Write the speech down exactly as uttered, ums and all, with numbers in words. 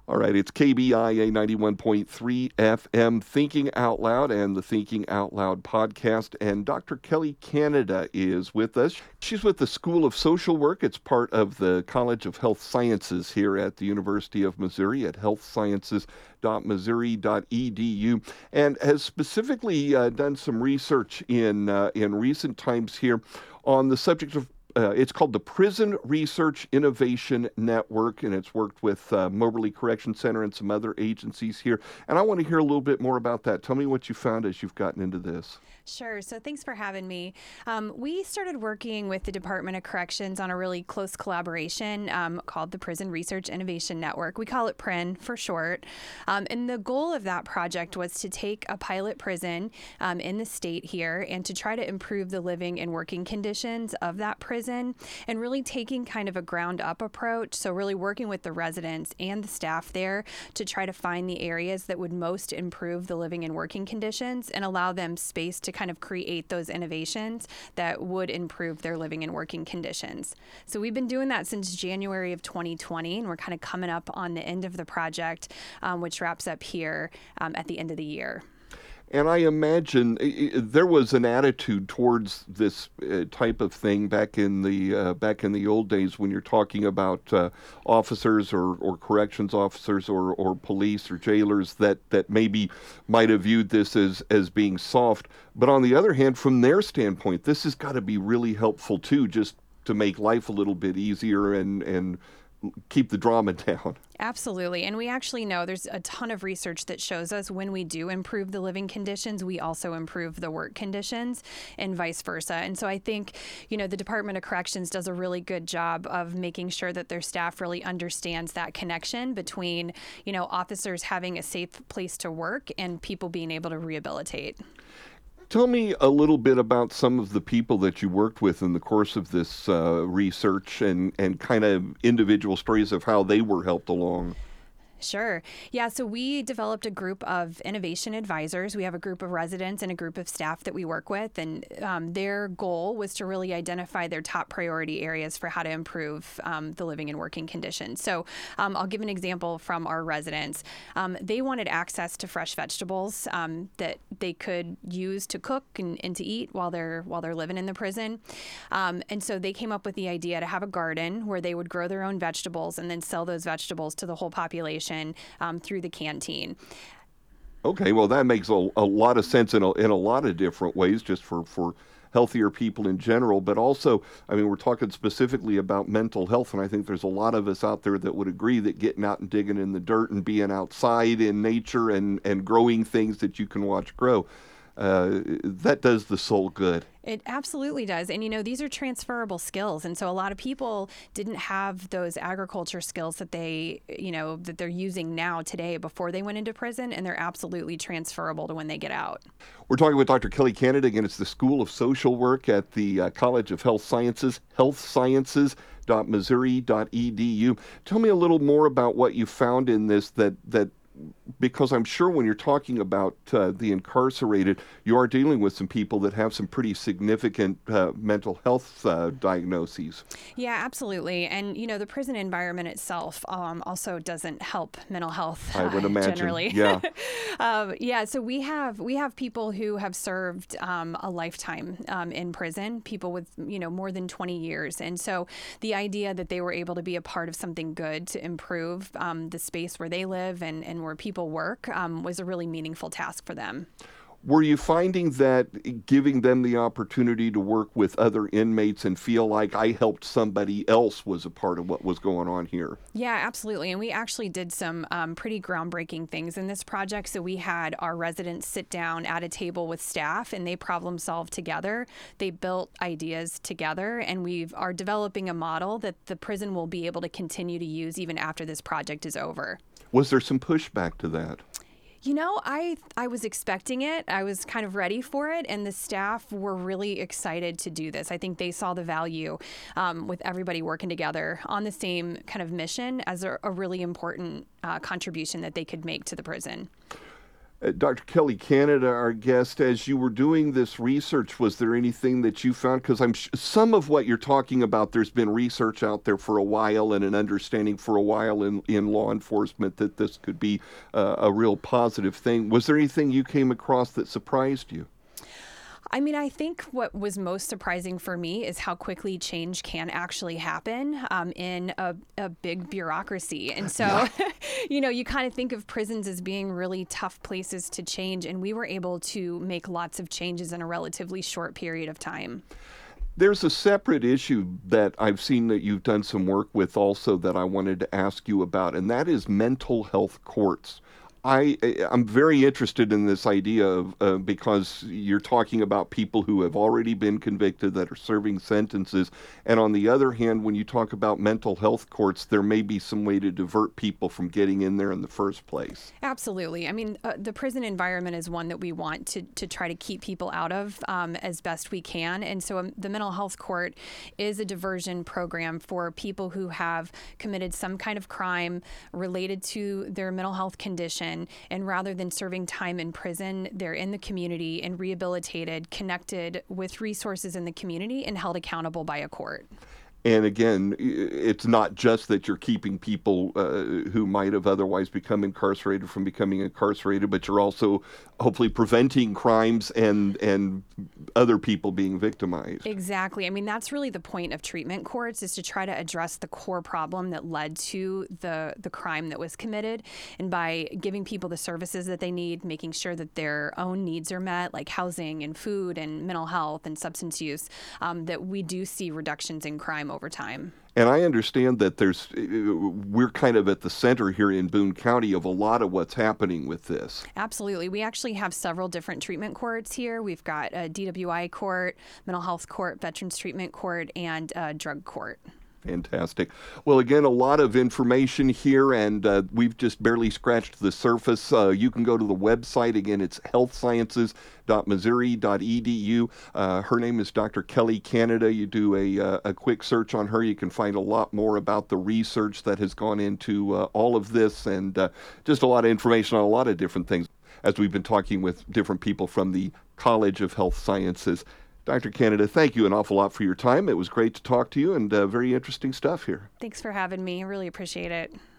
All right, it's K B I A ninety-one point three F M, Thinking Out Loud, and the Thinking Out Loud podcast. And Doctor Kelly Canada is with us. She's with the School of Social Work. It's part of the College of Health Sciences here at the University of Missouri at health sciences dot missouri dot e d u, and has specifically uh, done some research in uh, in recent times here on the subject of Uh, it's called the Prison Research Innovation Network, and it's worked with uh, Moberly Correction Center and some other agencies here. And I want to hear a little bit more about that. Tell me what you found as you've gotten into this. Sure. So thanks for having me. Um, we started working with the Department of Corrections on a really close collaboration um, called the Prison Research Innovation Network. We call it P R I N for short. Um, and the goal of that project was to take a pilot prison um, in the state here and to try to improve the living and working conditions of that prison, and really taking kind of a ground up approach. So really working with the residents and the staff there to try to find the areas that would most improve the living and working conditions and allow them space to kind of create those innovations that would improve their living and working conditions. So we've been doing that since January of twenty twenty, and we're kind of coming up on the end of the project, um, which wraps up here um, at the end of the year. And I imagine uh, there was an attitude towards this uh, type of thing back in the uh, back in the old days when you're talking about uh, officers or, or corrections officers or, or police or jailers that, that maybe might have viewed this as, as being soft. But on the other hand, from their standpoint, this has got to be really helpful too, just to make life a little bit easier and, and keep the drama down. Absolutely. And we actually know there's a ton of research that shows us when we do improve the living conditions, we also improve the work conditions and vice versa. And so I think, you know, the Department of Corrections does a really good job of making sure that their staff really understands that connection between, you know, officers having a safe place to work and people being able to rehabilitate. Tell me a little bit about some of the people that you worked with in the course of this uh, research and, and kind of individual stories of how they were helped along. Sure. Yeah. So we developed a group of innovation advisors. We have a group of residents and a group of staff that we work with. And um, their goal was to really identify their top priority areas for how to improve um, the living and working conditions. So um, I'll give an example from our residents. Um, they wanted access to fresh vegetables um, that they could use to cook and, and to eat while they're while they're living in the prison. Um, and so they came up with the idea to have a garden where they would grow their own vegetables and then sell those vegetables to the whole population Um, through the canteen. Okay, well, that makes a, a lot of sense in a, in a lot of different ways, just for, for healthier people in general. But also, I mean, we're talking specifically about mental health, and I think there's a lot of us out there that would agree that getting out and digging in the dirt and being outside in nature and, and growing things that you can watch grow, uh, that does the soul good. It absolutely does. And, you know, these are transferable skills. And so a lot of people didn't have those agriculture skills that they, you know, that they're using now today before they went into prison. And they're absolutely transferable to when they get out. We're talking with Doctor Kelly Canada. Again, it's the School of Social Work at the uh, College of Health Sciences, health sciences dot missouri dot e d u. Tell me a little more about what you found in this that, that because I'm sure when you're talking about uh, the incarcerated, you are dealing with some people that have some pretty significant uh, mental health uh, diagnoses. Yeah, absolutely. And, you know, the prison environment itself um, also doesn't help mental health I would uh, imagine. generally. Yeah. um, yeah. So we have we have people who have served um, a lifetime um, in prison, people with, you know, more than twenty years. And so the idea that they were able to be a part of something good to improve um, the space where they live and, and where people work um, was a really meaningful task for them. Were you finding that giving them the opportunity to work with other inmates and feel like I helped somebody else was a part of what was going on here? Yeah, absolutely. And we actually did some um, pretty groundbreaking things in this project. So we had our residents sit down at a table with staff and they problem solved together. They built ideas together, and we are developing a model that the prison will be able to continue to use even after this project is over. Was there some pushback to that? You know, I I was expecting it. I was kind of ready for it, and the staff were really excited to do this. I think they saw the value um, with everybody working together on the same kind of mission as a, a really important uh, contribution that they could make to the prison. Uh, Doctor Kelly Canada, our guest, as you were doing this research, was there anything that you found? Because I'm sh- some of what you're talking about, there's been research out there for a while and an understanding for a while in, in law enforcement that this could be uh, a real positive thing. Was there anything you came across that surprised you? I mean, I think what was most surprising for me is how quickly change can actually happen um, in a, a big bureaucracy. And so, yeah. you know, you kind of think of prisons as being really tough places to change, and we were able to make lots of changes in a relatively short period of time. There's a separate issue that I've seen that you've done some work with also that I wanted to ask you about, and that is mental health courts. I, I'm very interested in this idea of uh, because you're talking about people who have already been convicted that are serving sentences. And on the other hand, when you talk about mental health courts, there may be some way to divert people from getting in there in the first place. Absolutely. I mean, uh, the prison environment is one that we want to, to try to keep people out of um, as best we can. And so um, the mental health court is a diversion program for people who have committed some kind of crime related to their mental health condition. And rather than serving time in prison, they're in the community and rehabilitated, connected with resources in the community, and held accountable by a court. And again, it's not just that you're keeping people uh, who might have otherwise become incarcerated from becoming incarcerated, but you're also hopefully preventing crimes and and other people being victimized. Exactly. I mean, that's really the point of treatment courts, is to try to address the core problem that led to the, the crime that was committed. And by giving people the services that they need, making sure that their own needs are met, like housing and food and mental health and substance use, um, that we do see reductions in crime over time. And I understand that there's, we're kind of at the center here in Boone County of a lot of what's happening with this. Absolutely. We actually have several different treatment courts here. We've got a D W I court, mental health court, veterans treatment court, and a drug court. Fantastic. Well, again, a lot of information here, and uh, we've just barely scratched the surface. Uh, you can go to the website. Again, it's health sciences dot missouri dot e d u. Uh, her name is Doctor Kelly Canada. You do a, uh, a quick search on her. You can find a lot more about the research that has gone into uh, all of this, and uh, just a lot of information on a lot of different things, as we've been talking with different people from the College of Health Sciences. Doctor Canada, thank you an awful lot for your time. It was great to talk to you, and uh, very interesting stuff here. Thanks for having me. I really appreciate it.